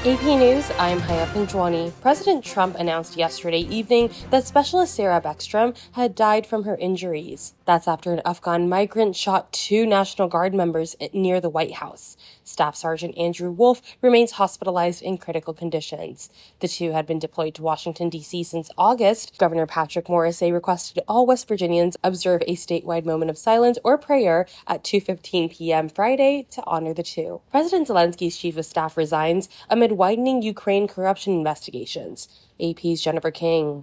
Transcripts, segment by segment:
AP News, I'm Haya Pinjwani. President Trump announced yesterday evening that Specialist Sarah Beckstrom had died from her injuries. That's after an Afghan migrant shot 2 National Guard members near the White House. Staff Sergeant Andrew Wolf remains hospitalized in critical conditions. The 2 had been deployed to Washington, D.C. since August. Governor Patrick Morrisey requested all West Virginians observe a statewide moment of silence or prayer at 2:15 p.m. Friday to honor the 2. President Zelensky's chief of staff resigns amid widening Ukraine corruption investigations. AP's Jennifer King.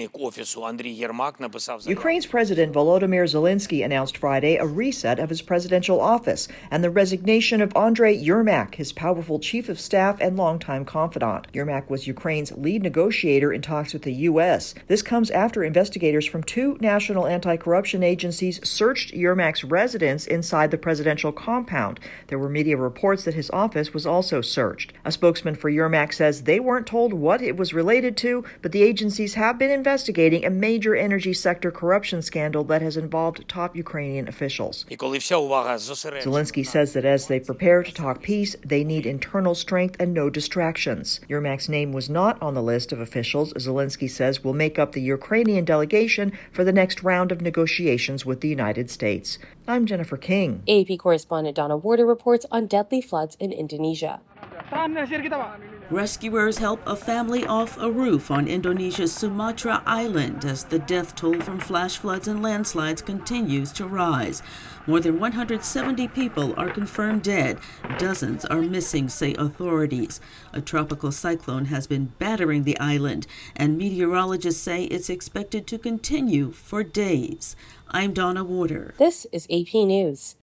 Ukraine's President Volodymyr Zelensky announced Friday a reset of his presidential office and the resignation of Andriy Yermak, his powerful chief of staff and longtime confidant. Yermak was Ukraine's lead negotiator in talks with the U.S. This comes after investigators from 2 national anti-corruption agencies searched Yermak's residence inside the presidential compound. There were media reports that his office was also searched. A spokesman for Yermak says they weren't told what it was related to, but the agencies have been investigating a major energy sector corruption scandal that has involved top Ukrainian officials. Zelensky says that as they prepare to talk peace, they need internal strength and no distractions. Yermak's name was not on the list of officials Zelensky says will make up the Ukrainian delegation for the next round of negotiations with the United States. I'm Jennifer King. AP correspondent Donna Warder reports on deadly floods in Indonesia. Rescuers help a family off a roof on Indonesia's Sumatra Island as the death toll from flash floods and landslides continues to rise. More than 170 people are confirmed dead. Dozens are missing, say authorities. A tropical cyclone has been battering the island, and meteorologists say it's expected to continue for days. I'm Donna Warder. This is AP News.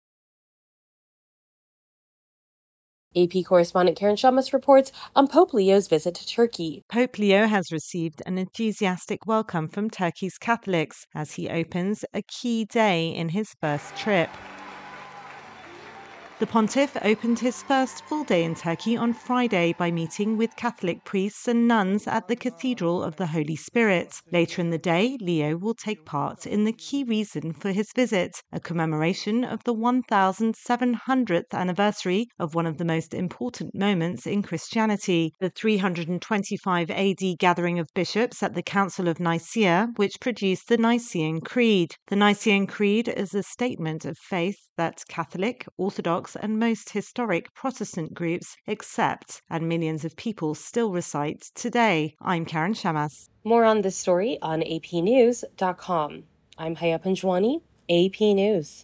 AP correspondent Karen Shamas reports on Pope Leo's visit to Turkey. Pope Leo has received an enthusiastic welcome from Turkey's Catholics as he opens a key day in his first trip. The pontiff opened his first full day in Turkey on Friday by meeting with Catholic priests and nuns at the Cathedral of the Holy Spirit. Later in the day, Leo will take part in the key reason for his visit, a commemoration of the 1700th anniversary of one of the most important moments in Christianity, the 325 AD gathering of bishops at the Council of Nicaea, which produced the Nicene Creed. The Nicene Creed is a statement of faith that Catholic, Orthodox, and most historic Protestant groups accept, and millions of people still recite today. I'm Karen Shamas. More on this story on apnews.com. I'm Haya Pinjwani, AP News.